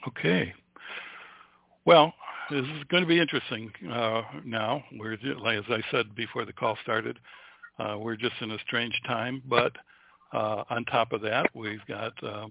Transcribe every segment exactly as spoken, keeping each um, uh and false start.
Okay. Well, this is going to be interesting uh, now. We're, like, as I said before the call started, uh, we're just in a strange time. But uh, on top of that, we've got uh,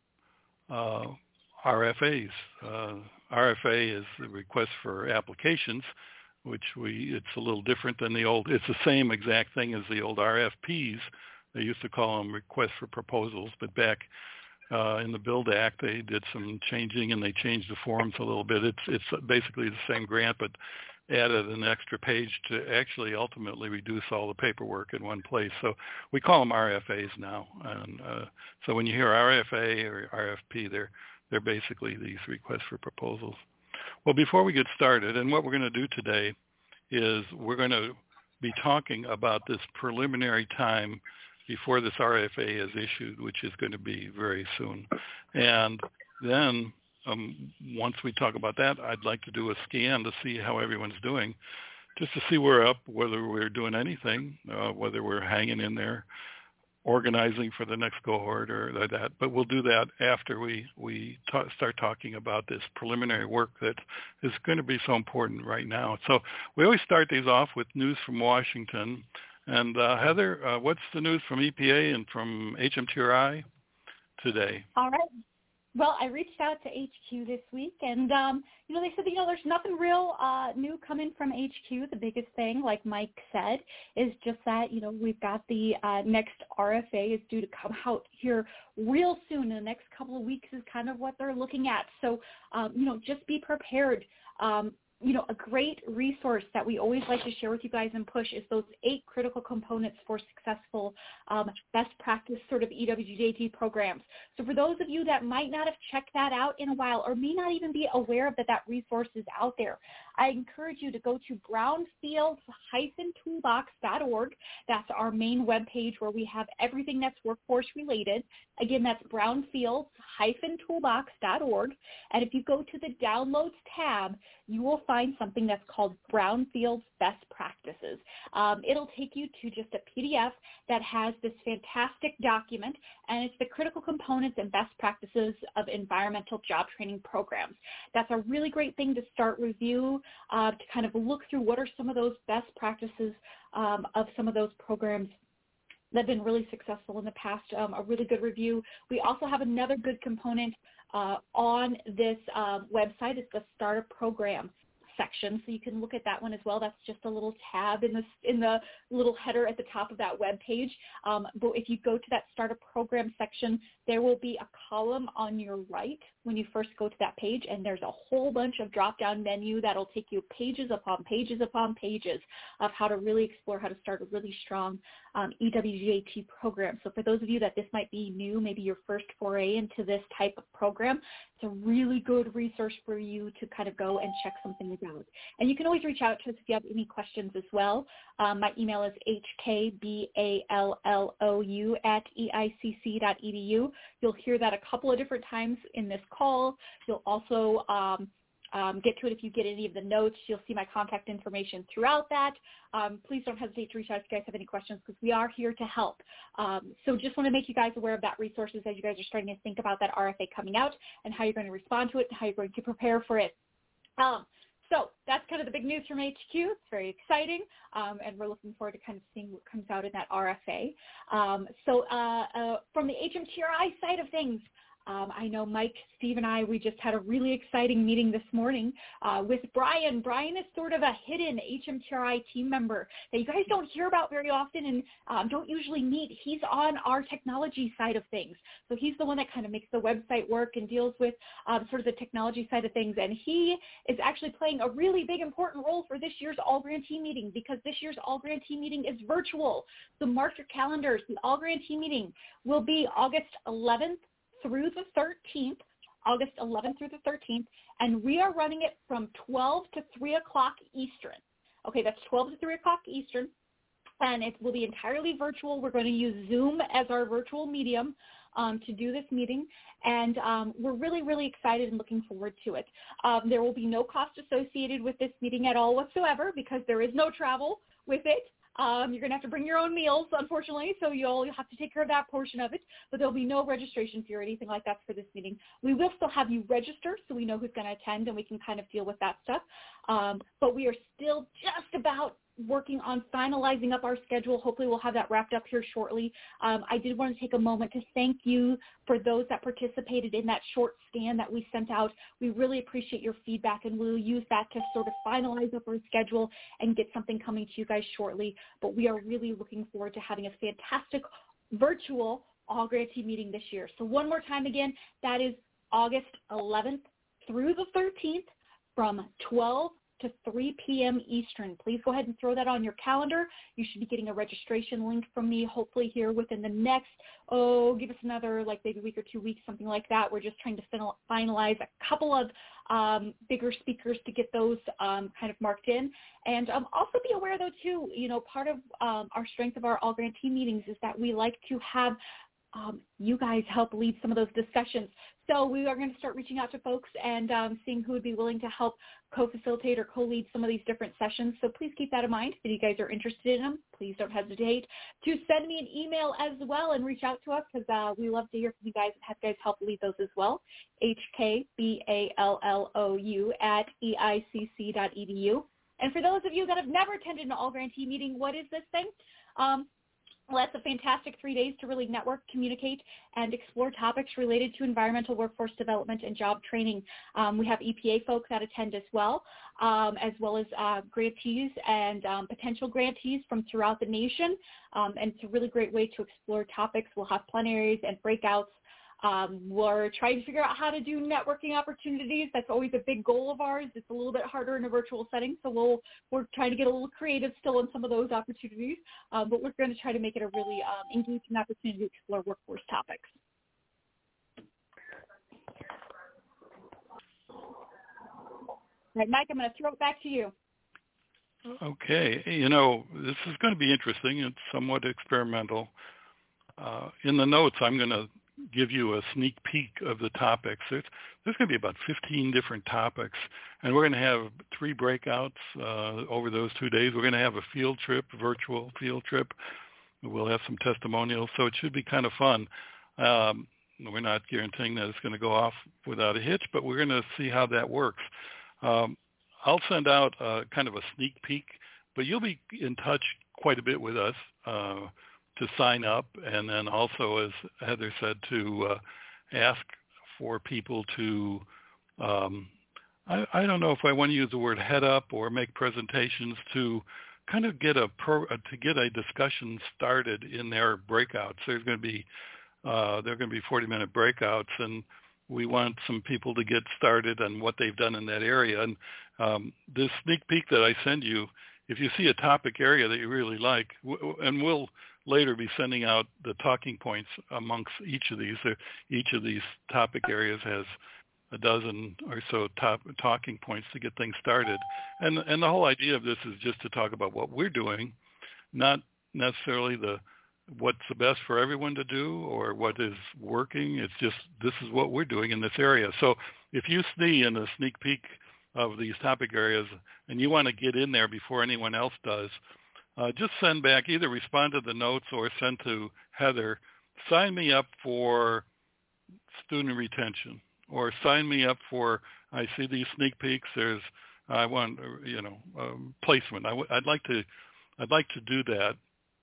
uh, R F As. Uh, R F A is the request for applications, which we it's a little different than the old. It's the same exact thing as the old R F Ps. They used to call them requests for proposals, but back uh, in the Build Act, they did some changing and they changed the forms a little bit. It's it's basically the same grant, but added an extra page to actually ultimately reduce all the paperwork in one place. So we call them R F As now. And uh, so when you hear R F A or R F P, they're they're basically these requests for proposals. Well, before we get started, and what we're going to do today is we're going to be talking about this preliminary time before this R F A is issued, which is going to be very soon. And then um, once we talk about that, I'd like to do a scan to see how everyone's doing, just to see where we're up, whether we're doing anything, uh, whether we're hanging in there, organizing for the next cohort or like that. But we'll do that after we, we ta- start talking about this preliminary work that is going to be so important right now. So we always start these off with news from Washington. And uh, Heather, uh, what's the news from E P A and from H M T R I today? All right. Well, I reached out to H Q this week, and, um, you know, they said, that, you know, there's nothing real uh, new coming from H Q. The biggest thing, like Mike said, is just that, you know, we've got the uh, next R F A is due to come out here real soon. In the next couple of weeks is kind of what they're looking at. So, um, you know, just be prepared. Um, you know, a great resource that we always like to share with you guys and push is those eight critical components for successful um, best practice sort of E W J T programs. So for those of you that might not have checked that out in a while or may not even be aware of that that resource is out there, I encourage you to go to brownfields dash toolbox dot org. That's our main webpage where we have everything that's workforce related. Again, that's brownfields dash toolbox dot org. And if you go to the downloads tab, you will find something that's called Brownfields Best Practices. Um, it'll take you to just a P D F that has this fantastic document, and it's the critical components and best practices of environmental job training programs. That's a really great thing to start review, uh, to kind of look through what are some of those best practices um, of some of those programs that have been really successful in the past, um, a really good review. We also have another good component uh, on this uh, website. It's the Startup Program section, so you can look at that one as well. That's just a little tab in the in the little header at the top of that web page. Um, but if you go to that Startup Program section, there will be a column on your right when you first go to that page, and there's a whole bunch of drop-down menu that'll take you pages upon pages upon pages of how to really explore how to start a really strong um, E W J T program. So for those of you that this might be new, maybe your first foray into this type of program, it's a really good resource for you to kind of go and check something out. And you can always reach out to us if you have any questions as well. Um, my email is h k b a l l o u at e i c c dot e d u. You'll hear that a couple of different times in this call. You'll also um, um, get to it if you get any of the notes. You'll see my contact information throughout that. Um, please don't hesitate to reach out if you guys have any questions, because we are here to help. Um, so just want to make you guys aware of that resources as you guys are starting to think about that R F A coming out and how you're going to respond to it and how you're going to prepare for it. Um, So that's kind of the big news from H Q. It's very exciting, um, and we're looking forward to kind of seeing what comes out in that R F A. Um, so uh, uh, from the H M T R I side of things, um, I know Mike, Steve, and I, we just had a really exciting meeting this morning uh, with Brian. Brian is sort of a hidden H M T R I team member that you guys don't hear about very often and um, don't usually meet. He's on our technology side of things. So he's the one that kind of makes the website work and deals with um, sort of the technology side of things. And he is actually playing a really big, important role for this year's All Grantee meeting, because this year's All Grantee meeting is virtual. So mark your calendars. The All Grantee meeting will be August eleventh through the thirteenth, August eleventh through the thirteenth, and we are running it from twelve to three o'clock Eastern. Okay, that's twelve to three o'clock Eastern, and it will be entirely virtual. We're going to use Zoom as our virtual medium um, to do this meeting, and um, we're really, really excited and looking forward to it. Um, there will be no cost associated with this meeting at all whatsoever, because there is no travel with it. Um, you're going to have to bring your own meals, unfortunately, so you'll, you'll have to take care of that portion of it, but there'll be no registration fee or anything like that for this meeting. We will still have you register so we know who's going to attend and we can kind of deal with that stuff. Um, but we are still just about working on finalizing up our schedule. Hopefully we'll have that wrapped up here shortly. Um, I did want to take a moment to thank you for those that participated in that short scan that we sent out. We really appreciate your feedback, and we'll use that to sort of finalize up our schedule and get something coming to you guys shortly. But we are really looking forward to having a fantastic virtual All Grantee meeting this year. So one more time again, that is August eleventh through the thirteenth from twelve to three p.m. Eastern. Please go ahead and throw that on your calendar. You should be getting a registration link from me hopefully here within the next, oh, give us another like maybe a week or two weeks, something like that. We're just trying to finalize a couple of um, bigger speakers to get those um, kind of marked in. And um, also be aware though too, you know, part of um, our strength of our All Grantee meetings is that we like to have Um, you guys help lead some of those discussions. So we are going to start reaching out to folks and um, seeing who would be willing to help co-facilitate or co-lead some of these different sessions. So please keep that in mind. If you guys are interested in them, please don't hesitate to send me an email as well and reach out to us, because uh, we love to hear from you guys and have you guys help lead those as well. H K B A L L O U at E I C C dot E D U. And for those of you that have never attended an All Grantee meeting, what is this thing? Um, Well, that's a fantastic three days to really network, communicate, and explore topics related to environmental workforce development and job training. Um, we have E P A folks that attend as well, um, as well as uh, grantees and um, potential grantees from throughout the nation. Um, and it's a really great way to explore topics. We'll have plenaries and breakouts. Um, we're trying to figure out how to do networking opportunities. That's always a big goal of ours. It's a little bit harder in a virtual setting, so we'll, we're trying to get a little creative still in some of those opportunities, um, but we're going to try to make it a really um, engaging opportunity to explore workforce topics. All right, Mike, I'm going to throw it back to you. Okay. You know, this is going to be interesting. It's somewhat experimental. Uh, in the notes, I'm going to give you a sneak peek of the topics. There's, there's going to be about fifteen different topics, and we're going to have three breakouts uh, over those two days. We're going to have a field trip, virtual field trip. We'll have some testimonials, so it should be kind of fun. Um, we're not guaranteeing that it's going to go off without a hitch, but we're going to see how that works. Um, I'll send out uh, kind of a sneak peek, but you'll be in touch quite a bit with us uh, to sign up, and then also, as Heather said, to uh, ask for people to, um, I, I don't know if I want to use the word head up or make presentations to kind of get a pro, to get a discussion started in their breakouts. There's going to be uh, there are going to be forty-minute breakouts, and we want some people to get started on what they've done in that area. And um, this sneak peek that I send you, if you see a topic area that you really like, w- and we'll later be sending out the talking points amongst each of these. Each of these topic areas has a dozen or so top talking points to get things started. And and the whole idea of this is just to talk about what we're doing, not necessarily the what's the best for everyone to do or what is working. It's just this is what we're doing in this area. So if you see in a sneak peek of these topic areas and you want to get in there before anyone else does, Uh, just send back, either respond to the notes or send to Heather, sign me up for student retention, or sign me up for, I see these sneak peeks, there's, I want, you know, um, placement. I w- I'd like to, I'd like to do that.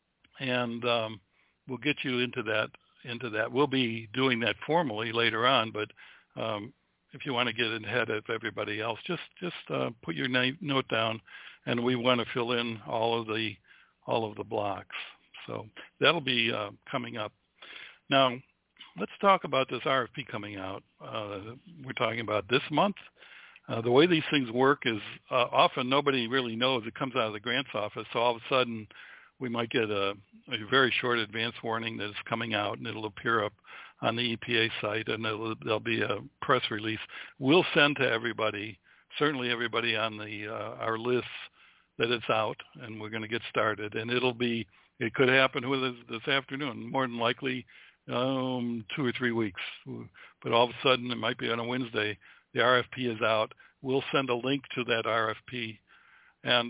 And um, we'll get you into that, into that. We'll be doing that formally later on, but um, if you want to get ahead of everybody else, just, just uh, put your name, note down, and we want to fill in all of the all of the blocks. So that'll be uh, coming up. Now, let's talk about this R F P coming out. Uh, we're talking about this month. Uh, the way these things work is uh, often nobody really knows. It comes out of the grants office, so all of a sudden we might get a, a very short advance warning that it's coming out, and it'll appear up on the E P A site, and it'll, there'll be a press release. We'll send to everybody, certainly everybody on the uh, our lists, that it's out, and we're going to get started. And it'll be, it could happen with us this afternoon, more than likely um, two or three weeks. But all of a sudden, it might be on a Wednesday, the R F P is out. We'll send a link to that R F P. And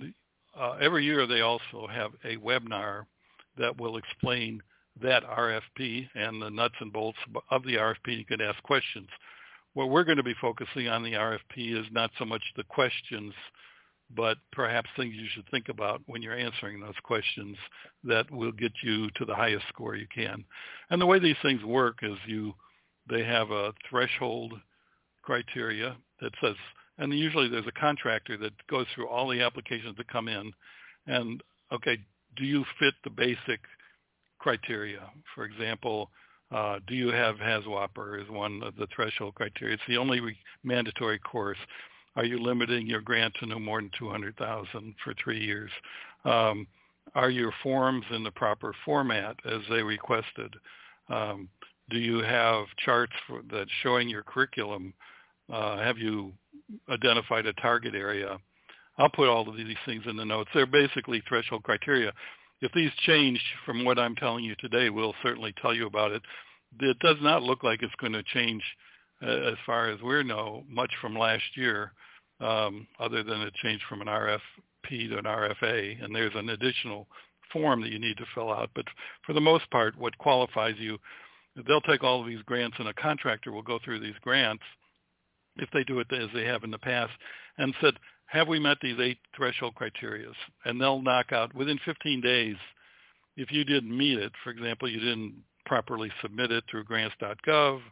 uh, every year they also have a webinar that will explain that R F P and the nuts and bolts of the R F P. You can ask questions. What we're going to be focusing on the R F P is not so much the questions, but perhaps things you should think about when you're answering those questions that will get you to the highest score you can. And the way these things work is you, they have a threshold criteria that says, and usually there's a contractor that goes through all the applications that come in and, okay, do you fit the basic criteria? For example, uh, do you have HAZWOPER is one of the threshold criteria. It's the only re- mandatory course. Are you limiting your grant to no more than two hundred thousand dollars for three years? Um, are your forms in the proper format as they requested? Um, do you have charts for, that showing your curriculum? Uh, have you identified a target area? I'll put all of these things in the notes. They're basically threshold criteria. If these change from what I'm telling you today, we'll certainly tell you about it. It does not look like it's going to change, uh, as far as we know, much from last year, um, other than it changed from an R F P to an R F A, and there's an additional form that you need to fill out. But for the most part, what qualifies you, they'll take all of these grants, and a contractor will go through these grants, if they do it as they have in the past, and said, have we met these eight threshold criteria? And they'll knock out within fifteen days. If you didn't meet it, for example, you didn't properly submit it through grants dot gov,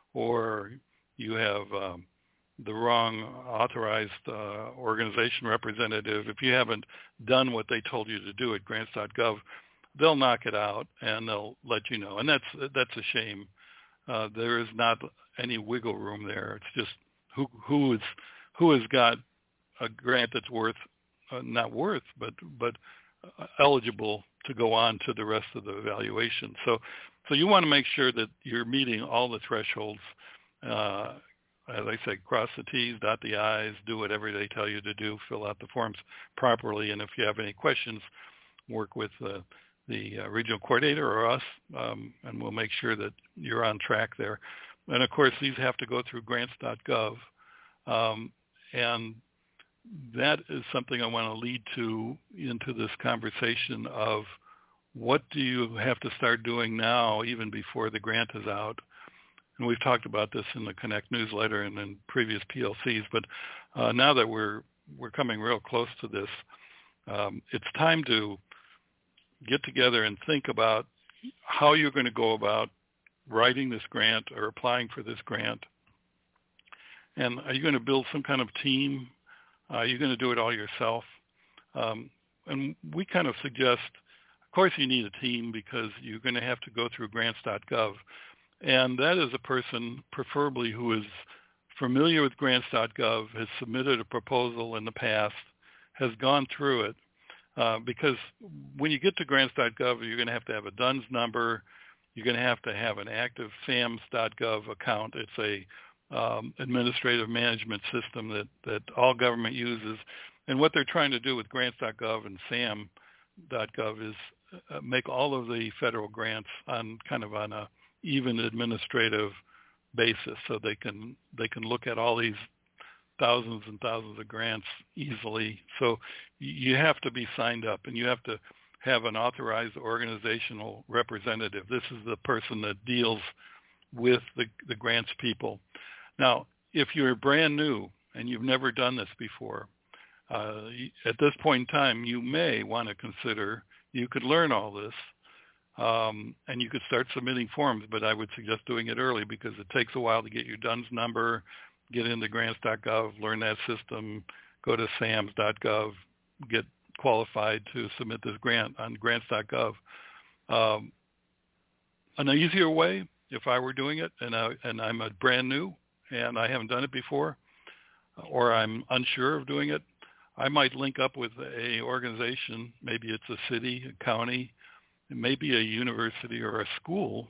or you have um, the wrong authorized uh, organization representative, if you haven't done what they told you to do at grants dot gov, they'll knock it out and they'll let you know. And that's that's a shame. Uh, there is not any wiggle room there. It's just who who is who has got a grant that's worth, uh, not worth, but but uh, eligible to go on to the rest of the evaluation. So, so you want to make sure that you're meeting all the thresholds. Uh, as I said, cross the T's, dot the I's, do whatever they tell you to do, fill out the forms properly, and if you have any questions, work with uh, the uh, regional coordinator or us, um, and we'll make sure that you're on track there. And of course, these have to go through grants dot gov, um, and that is something I want to lead to into this conversation of what do you have to start doing now, even before the grant is out. And we've talked about this in the Connect newsletter and in previous P L Cs, but uh, now that we're we're coming real close to this, um, it's time to get together and think about how you're going to go about writing this grant or applying for this grant. And are you going to build some kind of team? Are you going to do it all yourself? Um, and we kind of suggest, of course, you need a team because you're going to have to go through grants dot gov. And that is a person, preferably who is familiar with grants dot gov, has submitted a proposal in the past, has gone through it. Uh, because when you get to grants dot gov, you're going to have to have a D U N S number. You're going to have to have an active SAMS dot gov account. It's a um, administrative management system that, that all government uses. And what they're trying to do with grants dot gov and SAM dot gov is uh, make all of the federal grants on kind of on a even administrative basis, so they can they can look at all these thousands and thousands of grants easily. So you have to be signed up, and you have to have an authorized organizational representative. This is the person that deals with the, the grants people. Now, if you're brand new and you've never done this before, uh, at this point in time, you may want to consider, you could learn all this, um, and you could start submitting forms, but I would suggest doing it early because it takes a while to get your D U N S number, get into grants dot gov, learn that system, go to SAMS dot gov, get qualified to submit this grant on grants dot gov. Um, an easier way, if I were doing it, and, I, and I'm a brand new and I haven't done it before, or I'm unsure of doing it, I might link up with a organization, maybe it's a city, a county, maybe a university or a school,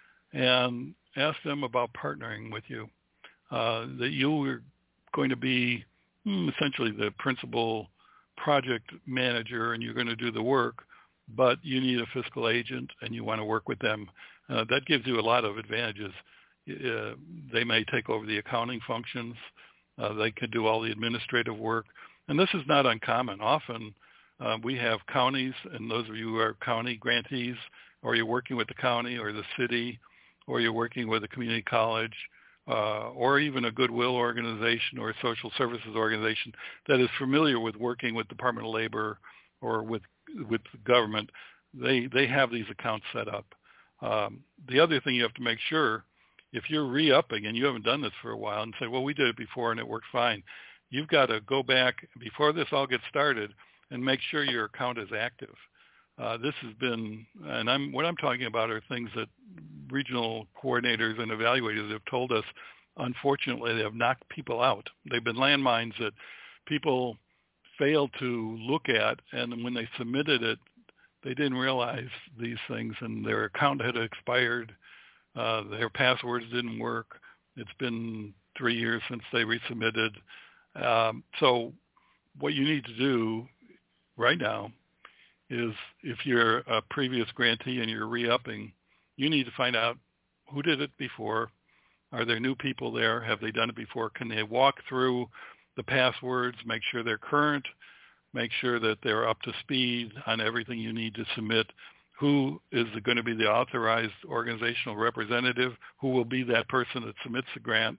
and ask them about partnering with you. Uh, that you are going to be hmm, essentially the principal project manager and you're going to do the work, but you need a fiscal agent and you want to work with them. Uh, that gives you a lot of advantages. Uh, they may take over the accounting functions. Uh, they could do all the administrative work. And this is not uncommon. Often Uh, we have counties, and those of you who are county grantees, or you're working with the county or the city, or you're working with a community college, uh, or even a Goodwill organization or a social services organization that is familiar with working with Department of Labor or with with the government, they they have these accounts set up. Um, the other thing you have to make sure, if you're re-upping and you haven't done this for a while and say, well, we did it before and it worked fine, you've got to go back before this all gets started and make sure your account is active. Uh, this has been, and I'm what I'm talking about are things that regional coordinators and evaluators have told us. Unfortunately, they have knocked people out. They've been landmines that people failed to look at, and when they submitted it, they didn't realize these things, and their account had expired. Uh, their passwords didn't work. It's been three years since they resubmitted. Um, so what you need to do right now is, if you're a previous grantee and you're re-upping, you need to find out who did it before. Are there new people there? Have they done it before? Can they walk through the passwords, make sure they're current, make sure that they're up to speed on everything you need to submit? Who is going to be the authorized organizational representative? Who will be that person that submits the grant?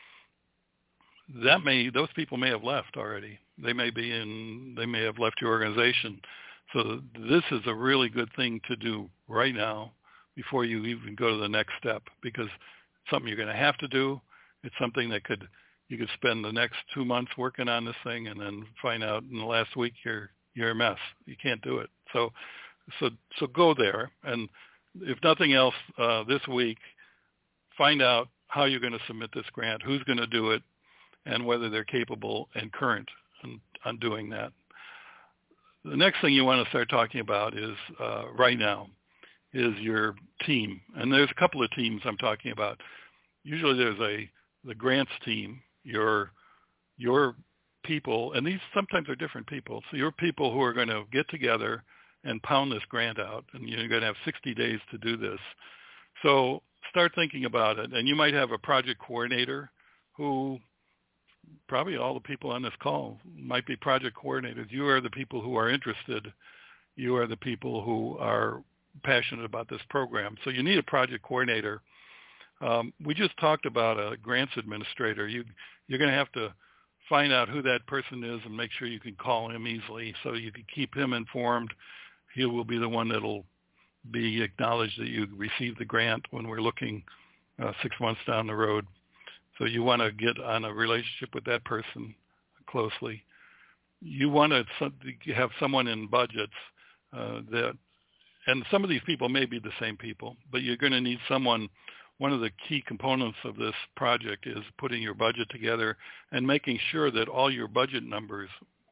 That may, those people may have left already. They may be in, they may have left your organization. So this is a really good thing to do right now before you even go to the next step, because it's something you're going to have to do. It's something that could, you could spend the next two months working on this thing and then find out in the last week you're, you're a mess. You can't do it. So, so, so go there. And if nothing else, uh, this week, find out how you're going to submit this grant, who's going to do it, and whether they're capable and current on, on doing that. The next thing you want to start talking about is uh, right now is your team. And there's a couple of teams I'm talking about. Usually there's a the grants team, your your people, and these sometimes are different people. So your people who are going to get together and pound this grant out, and you're going to have sixty days to do this. So start thinking about it. And you might have a project coordinator who, probably all the people on this call might be project coordinators. You are the people who are interested. You are the people who are passionate about this program. So you need a project coordinator. Um, we just talked about a grants administrator. You, you're going to have to find out who that person is and make sure you can call him easily so you can keep him informed. He will be the one that will be acknowledged that you received the grant when we're looking uh, six months down the road. So you want to get on a relationship with that person closely. You want to have someone in budgets uh, that, and some of these people may be the same people, but you're going to need someone. One of the key components of this project is putting your budget together and making sure that all your budget numbers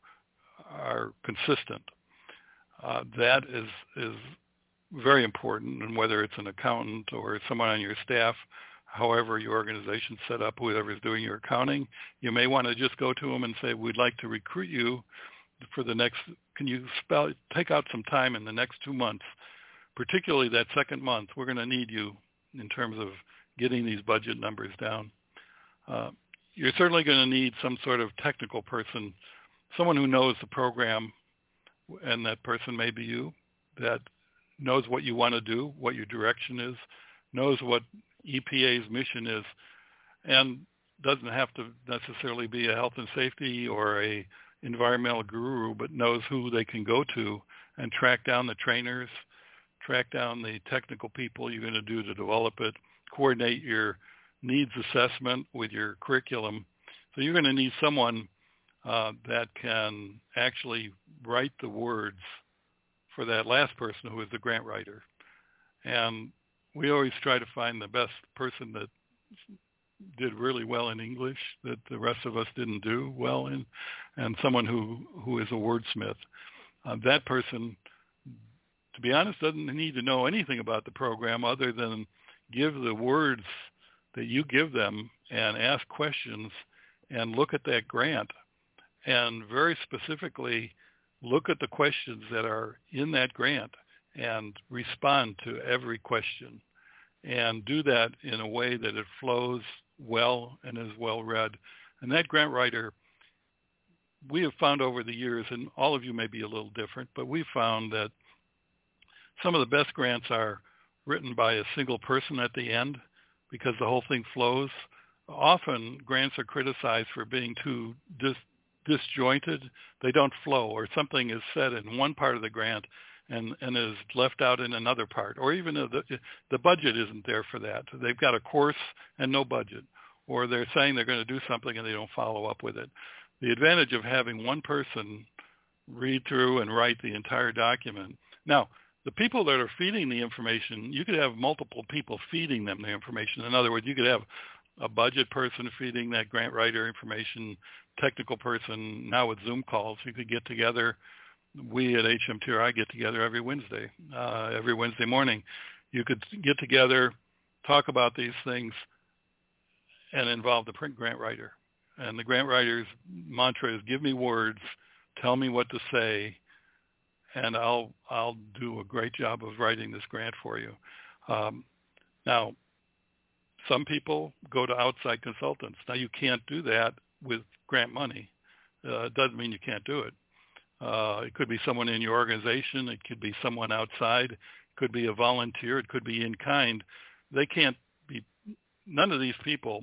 are consistent. Uh, that is is very important, and whether it's an accountant or someone on your staff, however your organization's set up, whoever's doing your accounting, you may want to just go to them and say, we'd like to recruit you for the next, can you spell, take out some time in the next two months, particularly that second month. We're going to need you in terms of getting these budget numbers down. Uh, you're certainly going to need some sort of technical person, someone who knows the program, and that person may be you, that knows what you want to do, what your direction is, knows what E P A's mission is, and doesn't have to necessarily be a health and safety or a environmental guru, but knows who they can go to and track down the trainers, track down the technical people you're going to do to develop it, coordinate your needs assessment with your curriculum. So you're going to need someone uh, that can actually write the words for that last person who is the grant writer. And we always try to find the best person that did really well in English that the rest of us didn't do well in, and someone who, who is a wordsmith. Uh, that person, to be honest, doesn't need to know anything about the program other than give the words that you give them and ask questions and look at that grant and very specifically look at the questions that are in that grant and respond to every question, and do that in a way that it flows well and is well read. And that grant writer we have found over the years, and all of you may be a little different, but we've found that some of the best grants are written by a single person at the end because the whole thing flows. Often grants are criticized for being too dis- disjointed. They don't flow, or something is said in one part of the grant and, and is left out in another part, or even the, the budget isn't there for that. They've got a course and no budget, or they're saying they're going to do something and they don't follow up with it. The advantage of having one person read through and write the entire document. Now, the people that are feeding the information, you could have multiple people feeding them the information. In other words, you could have a budget person feeding that grant writer information, technical person. Now with Zoom calls, you could get together. We at H M T R I get together every Wednesday, uh, every Wednesday morning. You could get together, talk about these things, and involve the print grant writer. And the grant writer's mantra is, give me words, tell me what to say, and I'll I'll do a great job of writing this grant for you. Um, now, some people go to outside consultants. Now, you can't do that with grant money. Uh, it doesn't mean you can't do it. Uh, it could be someone in your organization. It could be someone outside. It could be a volunteer. It could be in kind. They can't be, none of these people,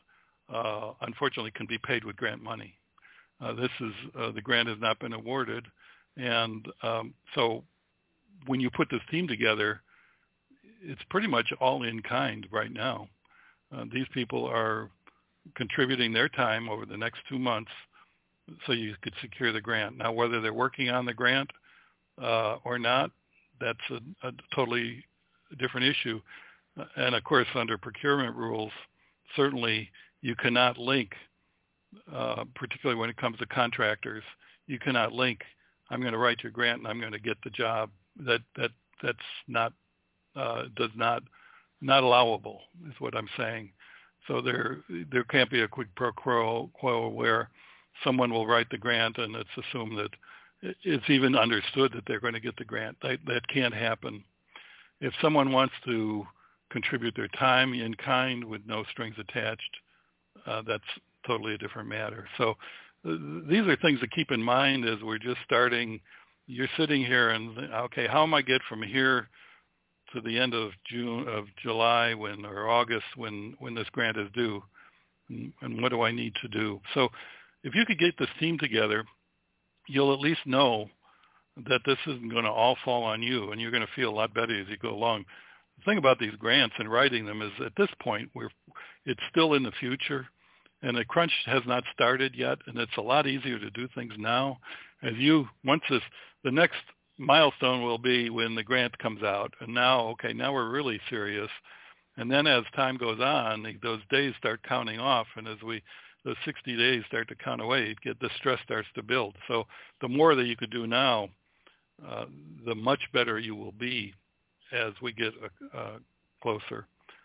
uh, unfortunately, can be paid with grant money. Uh, this is, uh, the grant has not been awarded. And um, so when you put this team together, it's pretty much all in kind right now. Uh, these people are contributing their time over the next two months so you could secure the grant. Now, whether they're working on the grant uh, or not, that's a, a totally different issue. And, of course, under procurement rules, certainly you cannot link, uh, particularly when it comes to contractors, you cannot link, I'm going to write your grant and I'm going to get the job. That that that's not, uh, does not, not allowable is what I'm saying. So there there can't be a quid pro quo where someone will write the grant and it's assumed that it's even understood that they're going to get the grant. That, that can't happen. If someone wants to contribute their time in kind with no strings attached, uh, that's totally a different matter. So uh, these are things to keep in mind as we're just starting. You're sitting here and, okay, how am I get from here to the end of June, of July when, or August when, when this grant is due, and, and what do I need to do? So if you could get this team together, you'll at least know that this isn't going to all fall on you, and you're going to feel a lot better as you go along. The thing about these grants and writing them is at this point, we're, it's still in the future, and the crunch has not started yet, and it's a lot easier to do things now. As you, once this, the next milestone will be when the grant comes out, and now, okay, now we're really serious. And then as time goes on, those days start counting off, and as we, those sixty days start to count away, get the stress starts to build. So the more that you could do now, uh, the much better you will be as we get uh, closer.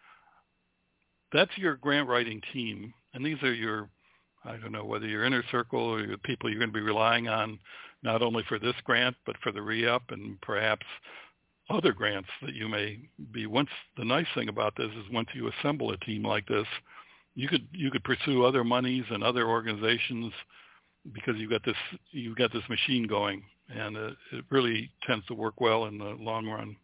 That's your grant writing team, and these are your, I don't know, whether your inner circle or your people you're going to be relying on, not only for this grant, but for the re-up and perhaps other grants that you may be. Once, the nice thing about this is once you assemble a team like this, you could you could pursue other monies and other organizations because you've got this you've got this machine going, and uh, it really tends to work well in the long run.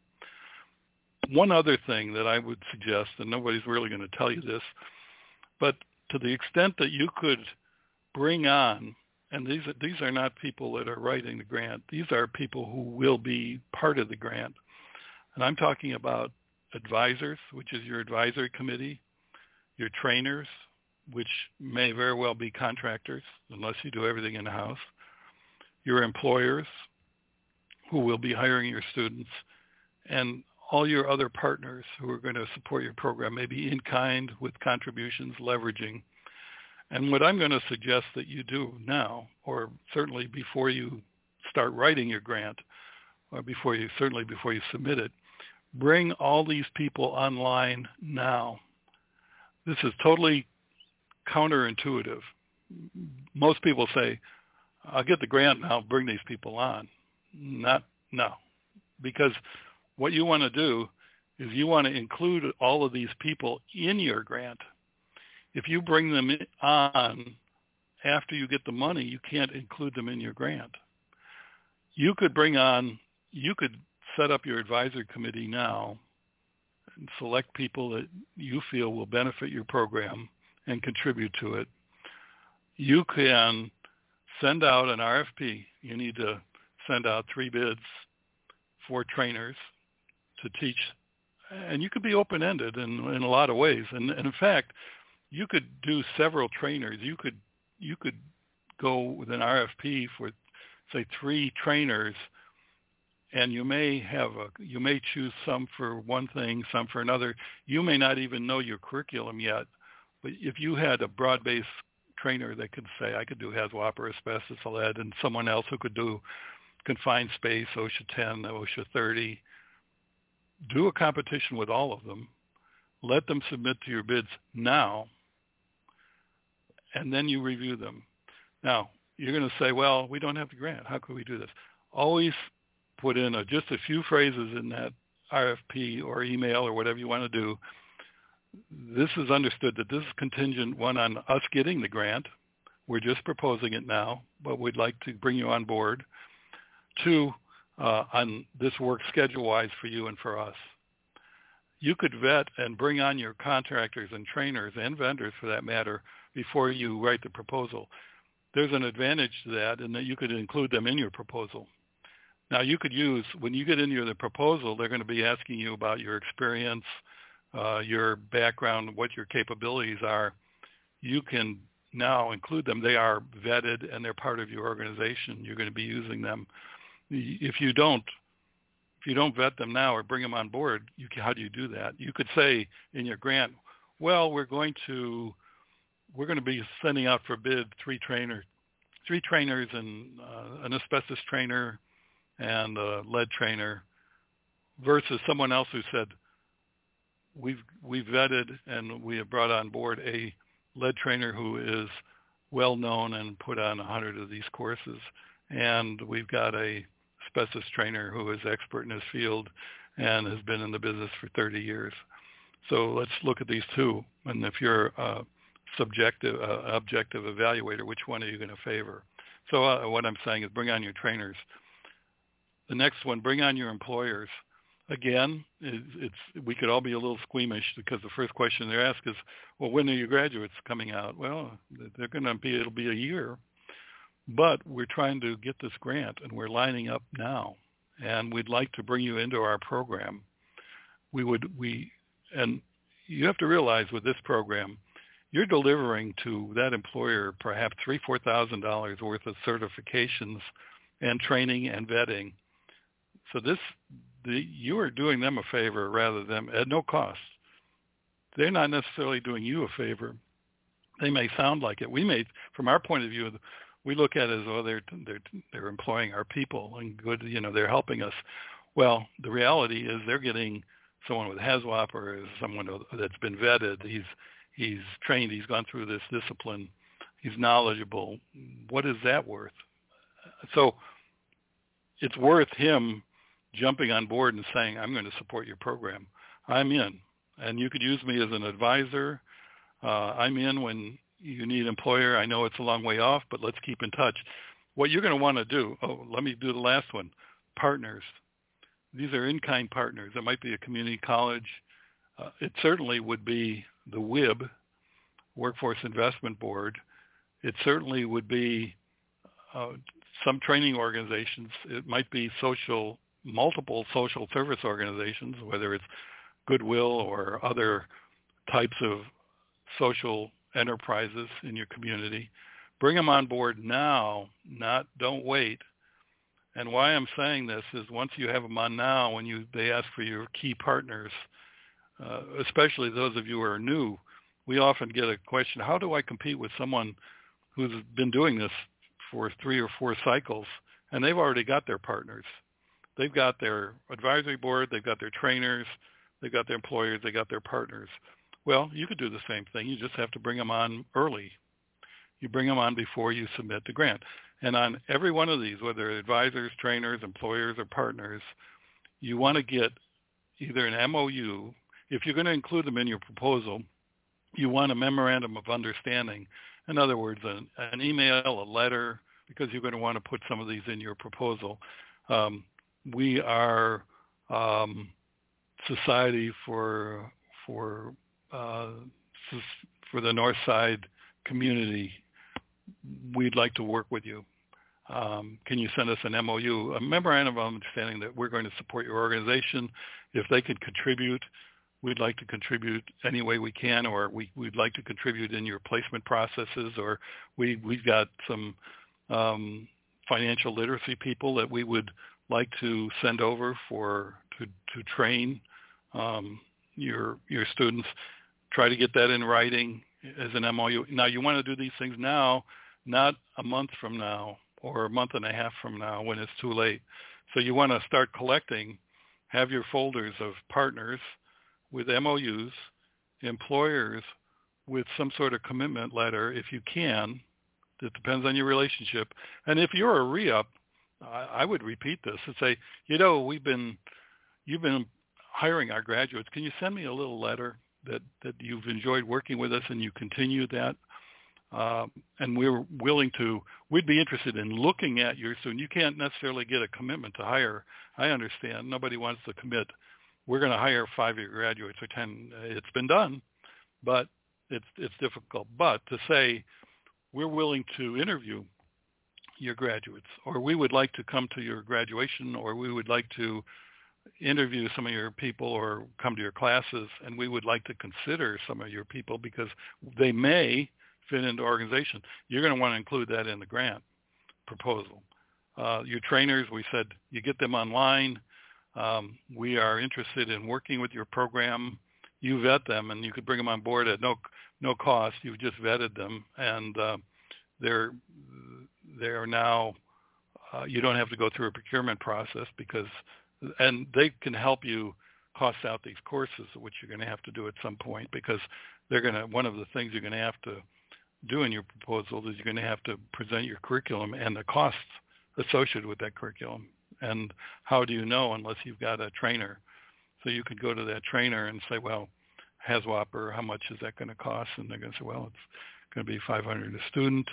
One other thing that I would suggest, and nobody's really going to tell you this, but to the extent that you could bring on, and these are, these are not people that are writing the grant, these are people who will be part of the grant. And I'm talking about advisors, which is your advisory committee, your trainers, which may very well be contractors, unless you do everything in-house, your employers, who will be hiring your students, and all your other partners who are going to support your program, maybe in kind with contributions, leveraging. And what I'm going to suggest that you do now, or certainly before you start writing your grant, or before you, certainly before you submit it, bring all these people online now. This is totally counterintuitive. Most people say, I'll get the grant and I'll bring these people on. Not, no. Because what you want to do is you want to include all of these people in your grant. If you bring them on after you get the money, you can't include them in your grant. You could bring on, you could set up your advisory committee now and select people that you feel will benefit your program and contribute to it. You can send out an R F P. You need to send out three bids for trainers to teach. And you could be open-ended in, in a lot of ways. And, and in fact, you could do several trainers. You could you could go with an R F P for, say, three trainers, and you may have a you may choose some for one thing, some for another. You may not even know your curriculum yet, but if you had a broad-based trainer that could say, I could do HAZWOP or asbestos lead, and someone else who could do confined space, OSHA ten, OSHA thirty, do a competition with all of them. Let them submit to your bids now, and then you review them. Now, you're going to say, well, we don't have the grant. How could we do this? Always put in a, just a few phrases in that R F P or email or whatever you want to do. This is understood that this is contingent, one, on us getting the grant. We're just proposing it now, but we'd like to bring you on board. Two, uh, on this work schedule-wise for you and for us. You could vet and bring on your contractors and trainers and vendors, for that matter, before you write the proposal. There's an advantage to that in that you could include them in your proposal. Now, you could use, when you get into the proposal, they're going to be asking you about your experience, uh, your background, what your capabilities are. You can now include them. They are vetted and they're part of your organization. You're going to be using them. If you don't, if you don't vet them now or bring them on board, you can, how do you do that? You could say in your grant, well, we're going to we're going to be sending out for bid three trainers, three trainers and uh, an asbestos trainer and a lead trainer, versus someone else who said, we've we've vetted and we have brought on board a lead trainer who is well known and put on a hundred of these courses, and we've got a asbestos trainer who is expert in his field and has been in the business for thirty years. So let's look at these two. And if you're a subjective, uh, objective evaluator, which one are you going to favor? So uh, what I'm saying is bring on your trainers. The next one, bring on your employers. Again, it's, it's we could all be a little squeamish because the first question they're asked is, well, when are your graduates coming out? Well, they're going to be, it'll be a year. But we're trying to get this grant, and we're lining up now, and we'd like to bring you into our program. We would, we, and you have to realize with this program, you're delivering to that employer perhaps three, four thousand dollars worth of certifications and training and vetting. So this, the, you are doing them a favor rather than at no cost. They're not necessarily doing you a favor. They may sound like it. We may, from our point of view, we look at it as, oh, they're, they're, they're employing our people and good, you know, they're helping us. Well, the reality is they're getting someone with HAZWOP or someone that's been vetted. He's, he's trained, he's gone through this discipline, he's knowledgeable. What is that worth? So it's worth him jumping on board and saying, I'm going to support your program. I'm in. And you could use me as an advisor. Uh, I'm in when you need an employer. I know it's a long way off, but let's keep in touch. What you're going to want to do, oh, let me do the last one, partners. These are in-kind partners. It might be a community college. Uh, it certainly would be the W I B, Workforce Investment Board. It certainly would be uh, some training organizations. It might be social, multiple social service organizations, whether it's Goodwill or other types of social enterprises in your community. Bring them on board now, not don't wait. And why I'm saying this is once you have them on now, when you they ask for your key partners, uh, especially those of you who are new, we often get a question, how do I compete with someone who's been doing this for three or four cycles, and they've already got their partners. They've got their advisory board, they've got their trainers, they've got their employers, they got their partners. Well, you could do the same thing. You just have to bring them on early. You bring them on before you submit the grant. And on every one of these, whether advisors, trainers, employers, or partners, you want to get either an M O U. If you're going to include them in your proposal, you want a memorandum of understanding. In other words, an, an email, a letter, because you're going to want to put some of these in your proposal. Um, we are um, Society for for uh, for the North Side community. We'd like to work with you. Um, can you send us an M O U, a memorandum of understanding that we're going to support your organization? If they could contribute, we'd like to contribute any way we can, or we, we'd like to contribute in your placement processes, or we, we've got some um, financial literacy people that we would like to send over for to, to train um, your your students. Try to get that in writing as an M O U. Now, you want to do these things now, not a month from now or a month and a half from now when it's too late. So you want to start collecting, have your folders of partners with M O Us, employers with some sort of commitment letter if you can. It depends on your relationship. And if you're a re-up, I, I would repeat this and say, you know, we've been, you've been hiring our graduates. Can you send me a little letter that, that you've enjoyed working with us and you continue that? Uh, and we're willing to, we'd be interested in looking at your student. You can't necessarily get a commitment to hire. I understand. Nobody wants to commit. We're going to hire five-year graduates or ten. It's been done, but it's it's difficult. But to say we're willing to interview your graduates, or we would like to come to your graduation, or we would like to interview some of your people or come to your classes, and we would like to consider some of your people because they may fit into organization. You're going to want to include that in the grant proposal. Uh, your trainers, we said you get them online. Um, we are interested in working with your program. You vet them, and you could bring them on board at no no cost. You've just vetted them, and uh, they're they are now. Uh, you don't have to go through a procurement process because, and they can help you cost out these courses, which you're going to have to do at some point because they're going to. One of the things you're going to have to do in your proposal is you're going to have to present your curriculum and the costs associated with that curriculum. And how do you know unless you've got a trainer? So you could go to that trainer and say, well, HAZWOPER, how much is that going to cost? And they're going to say, well, it's going to be five hundred dollars a student.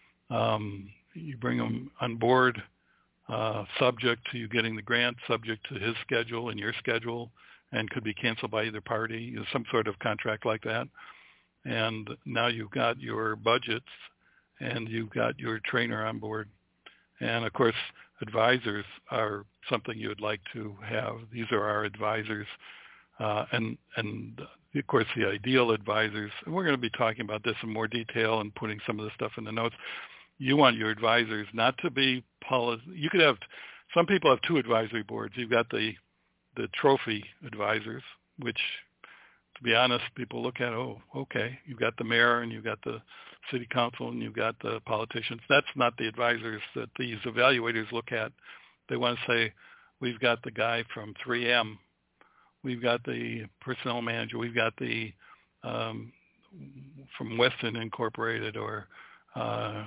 Um, you bring them on board, uh, subject to you getting the grant, subject to his schedule and your schedule, and could be canceled by either party, you know, some sort of contract like that. And now you've got your budgets and you've got your trainer on board. And of course, advisors are something you would like to have. These are our advisors. Uh, and, and of course, the ideal advisors, and we're going to be talking about this in more detail and putting some of this stuff in the notes. You want your advisors not to be policy. You could have, some people have two advisory boards. You've got the, the trophy advisors, which, to be honest, people look at, oh, okay, you've got the mayor and you've got the city council and you've got the politicians. That's not the advisors that these evaluators look at. They want to say, we've got the guy from three M, we've got the personnel manager, we've got the um, from Weston Incorporated or uh,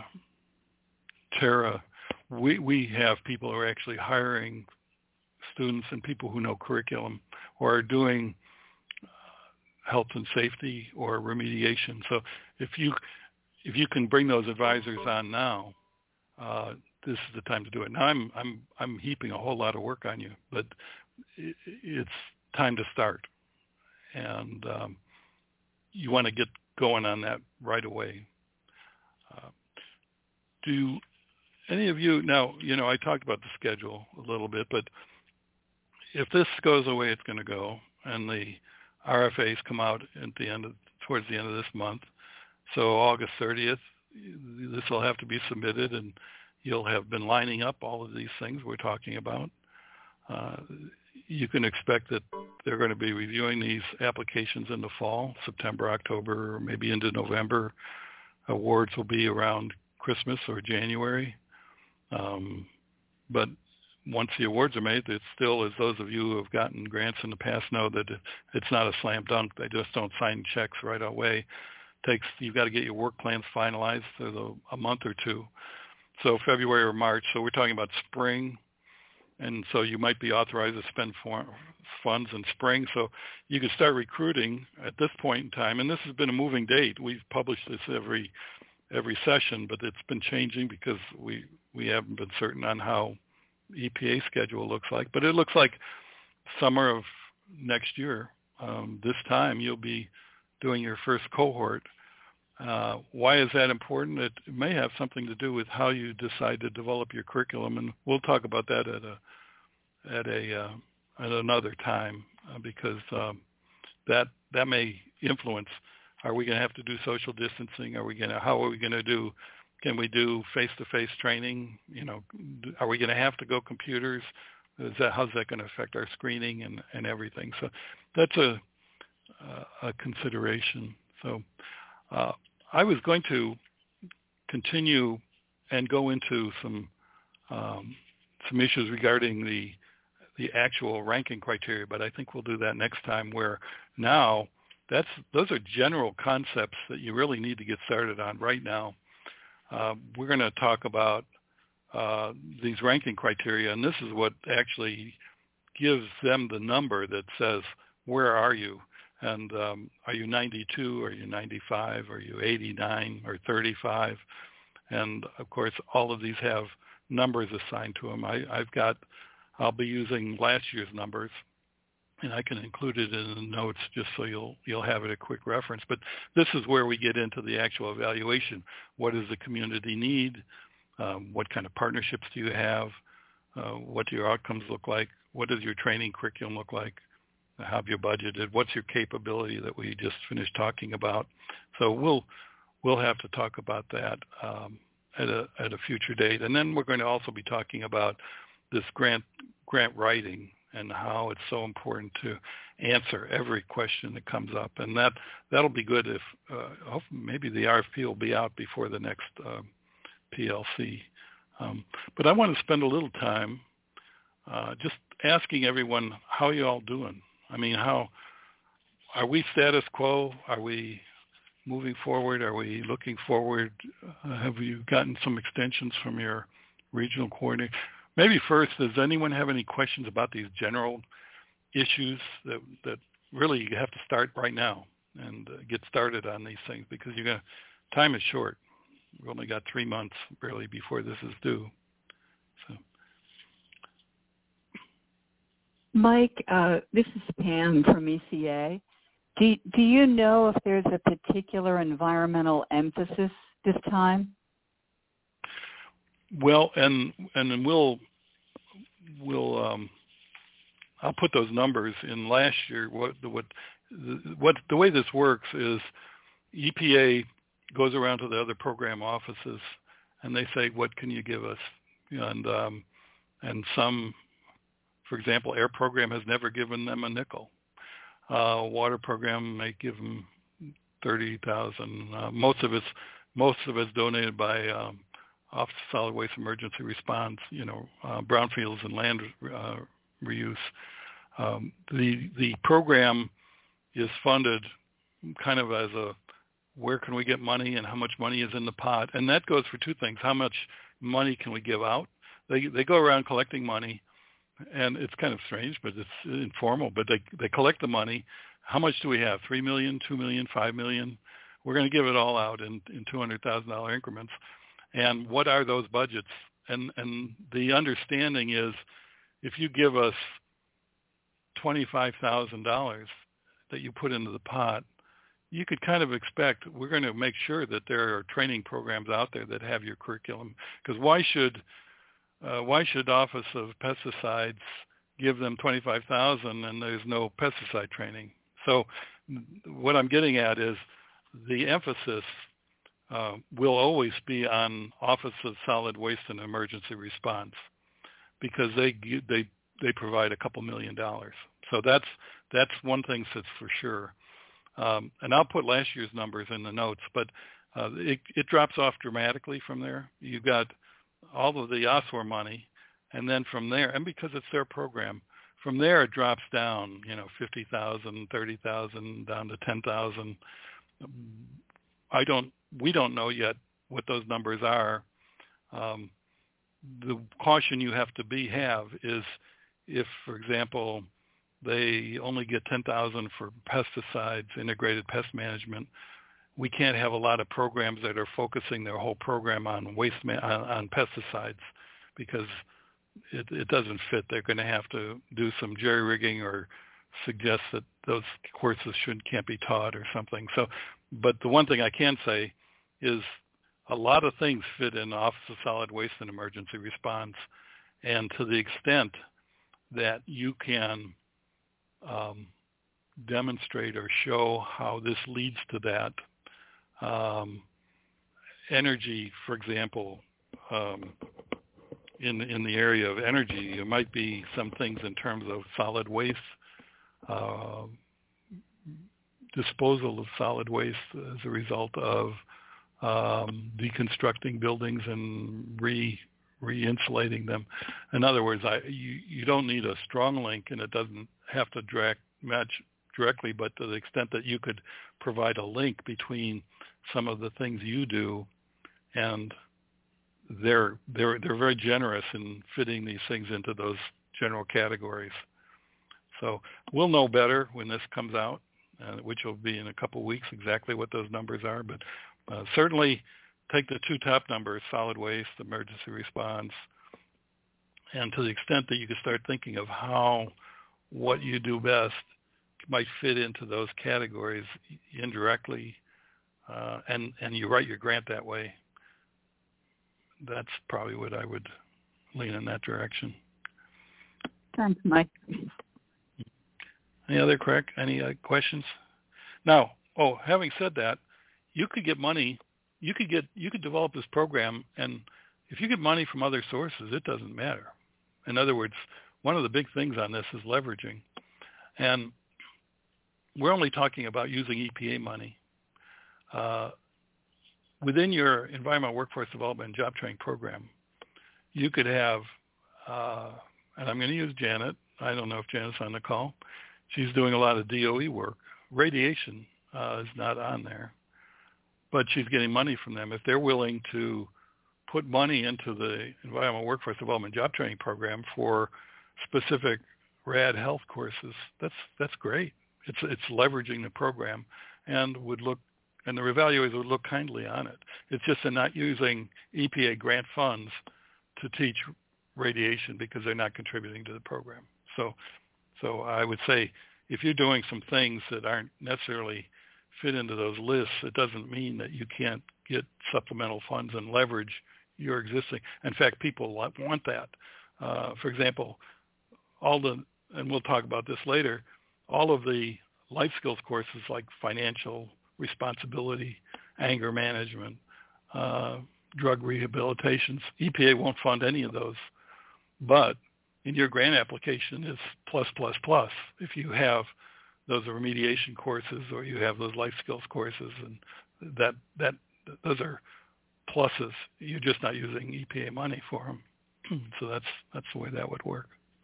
Terra. We we have people who are actually hiring students and people who know curriculum or are doing health and safety or remediation. So if you if you can bring those advisors on now, uh, this is the time to do it. Now I'm I'm I'm heaping a whole lot of work on you, but it, it's time to start, and um, you want to get going on that right away. Uh, do any of you now? You know, I talked about the schedule a little bit, but if this goes the way it's going to go, and the R F As come out at the end of, towards the end of this month. So August thirtieth, this will have to be submitted, and you'll have been lining up all of these things we're talking about. Uh, you can expect that they're going to be reviewing these applications in the fall, September, October, or maybe into November. Awards will be around Christmas or January. Um, but once the awards are made, it's still, as those of you who have gotten grants in the past know, that it's not a slam dunk. They just don't sign checks right away. It takes, you've got to get your work plans finalized for the, a month or two. So February or March. So we're talking about spring. And so you might be authorized to spend for, funds in spring. So you can start recruiting at this point in time. And this has been a moving date. We've published this every every session, but it's been changing because we, we haven't been certain on how E P A schedule looks like. But it looks like summer of next year, um, this time you'll be doing your first cohort. Uh, why is that important? It may have something to do with how you decide to develop your curriculum, and we'll talk about that at a at a uh, at another time uh, because um, that that may influence. Are we going to have to do social distancing? Are we going to? How are we going to do? Can we do face-to-face training? You know, are we going to have to go computers? Is that how's that going to affect our screening and, and everything? So that's a a consideration. So. Uh, I was going to continue and go into some um, some issues regarding the the actual ranking criteria, but I think we'll do that next time. Where now that's those are general concepts that you really need to get started on right now. Uh, we're going to talk about uh, these ranking criteria, and this is what actually gives them the number that says where are you. And um, are you ninety-two? Are you ninety-five? Are you eighty-nine or thirty-five? And of course, all of these have numbers assigned to them. I, I've got, I'll be using last year's numbers, and I can include it in the notes just so you'll you'll have it a quick reference. But this is where we get into the actual evaluation. What does the community need? Um, what kind of partnerships do you have? Uh, what do your outcomes look like? What does your training curriculum look like? How have you budgeted? What's your capability that we just finished talking about? So we'll we'll have to talk about that um, at a at a future date, and then we're going to also be talking about this grant grant writing and how it's so important to answer every question that comes up, and that that'll be good if uh, maybe the R F P will be out before the next uh, P L C. Um, but I want to spend a little time uh, just asking everyone, how are you all doing? I mean, how are we status quo? Are we moving forward? Are we looking forward? Uh, have you gotten some extensions from your regional coordinator? Maybe first, does anyone have any questions about these general issues that that really you have to start right now and uh, get started on these things because you're gonna, time is short. We've only got three months really before this is due. So. Mike, uh, this is Pam from E C A. Do, do you know if there's a particular environmental emphasis this time? Well, and and then we'll we'll um, I'll put those numbers in last year. What what what the way this works is E P A goes around to the other program offices and they say, what can you give us? And um, and some. For example, air program has never given them a nickel. Uh, water program may give them thirty thousand. Uh, most of it's most of it's donated by um, Office of Solid Waste Emergency Response. You know, uh, brownfields and land uh, reuse. Um, the the program is funded kind of as a where can we get money and how much money is in the pot, and that goes for two things: how much money can we give out? They they go around collecting money. And it's kind of strange, but it's informal. But they they collect the money. How much do we have? Three million, two million, five million. We're going to give it all out in in two hundred thousand dollar increments. And what are those budgets? And and the understanding is, if you give us twenty five thousand dollars that you put into the pot, you could kind of expect we're going to make sure that there are training programs out there that have your curriculum. Because why should Uh, why should Office of Pesticides give them twenty-five thousand dollars and there's no pesticide training? So what I'm getting at is the emphasis uh, will always be on Office of Solid Waste and Emergency Response because they they they provide a couple million dollars. So that's that's one thing that's for sure. Um, and I'll put last year's numbers in the notes, but uh, it, it drops off dramatically from there. You've got all of the O S W R money, and then from there, and because it's their program, from there it drops down, you know, fifty thousand, thirty thousand, down to ten thousand. I don't, we don't know yet what those numbers are. Um, the caution you have to be have is if, for example, they only get ten thousand for pesticides, integrated pest management. we can't have a lot of programs that are focusing their whole program on waste ma- on, on pesticides because it, it doesn't fit. They're going to have to do some jerry rigging or suggest that those courses should can't be taught or something. So, but the one thing I can say is a lot of things fit in Office of Solid Waste and Emergency Response, and to the extent that you can um, demonstrate or show how this leads to that. Um, energy, for example, um, in in the area of energy, there might be some things in terms of solid waste, uh, disposal of solid waste as a result of um, deconstructing buildings and re re-insulating them. In other words, I, you, you don't need a strong link, and it doesn't have to direct, match directly, but to the extent that you could provide a link between some of the things you do, and they're they're they're very generous in fitting these things into those general categories. So we'll know better when this comes out, uh, which will be in a couple of weeks, exactly what those numbers are. But uh, certainly take the two top numbers, solid waste, emergency response, and to the extent that you can start thinking of how what you do best might fit into those categories indirectly, uh, and, and you write your grant that way, that's probably what I would lean in that direction. Thanks, Mike. Any other correct? Any uh, questions? Now, oh, having said that, you could get money. You could get you could develop this program, and if you get money from other sources, it doesn't matter. In other words, one of the big things on this is leveraging, and we're only talking about using E P A money. Uh, within your Environmental Workforce Development and Job Training Program, you could have, uh, and I'm going to use Janet. I don't know if Janet's on the call. She's doing a lot of D O E work. Radiation uh, is not on there, but she's getting money from them. If they're willing to put money into the Environmental Workforce Development Job Training Program for specific rad health courses, that's that's great. It's it's leveraging the program, and would look, and the evaluators would look kindly on it. It's just they're not using E P A grant funds to teach radiation because they're not contributing to the program. So, so I would say if you're doing some things that aren't necessarily fit into those lists, it doesn't mean that you can't get supplemental funds and leverage your existing. In fact, people want that. Uh, for example, all the, and we'll talk about this later, all of the life skills courses like financial responsibility, anger management, uh, drug rehabilitations, E P A won't fund any of those. But in your grant application, it's plus, plus, plus if you have those remediation courses or you have those life skills courses, and that that those are pluses. You're just not using E P A money for them. So that's that's the way that would work.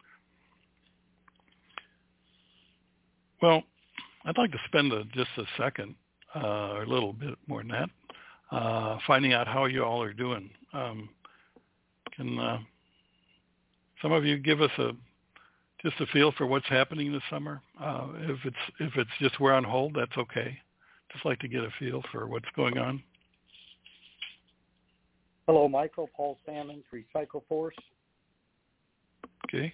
Well, I'd like to spend a, just a second, uh, or a little bit more than that, uh, finding out how you all are doing. Um, can uh, some of you give us a just a feel for what's happening this summer? Uh, if it's if it's just we're on hold, that's okay. Just like to get a feel for what's going on. Hello, Michael. Paul Sammons, Recycle Force. Okay.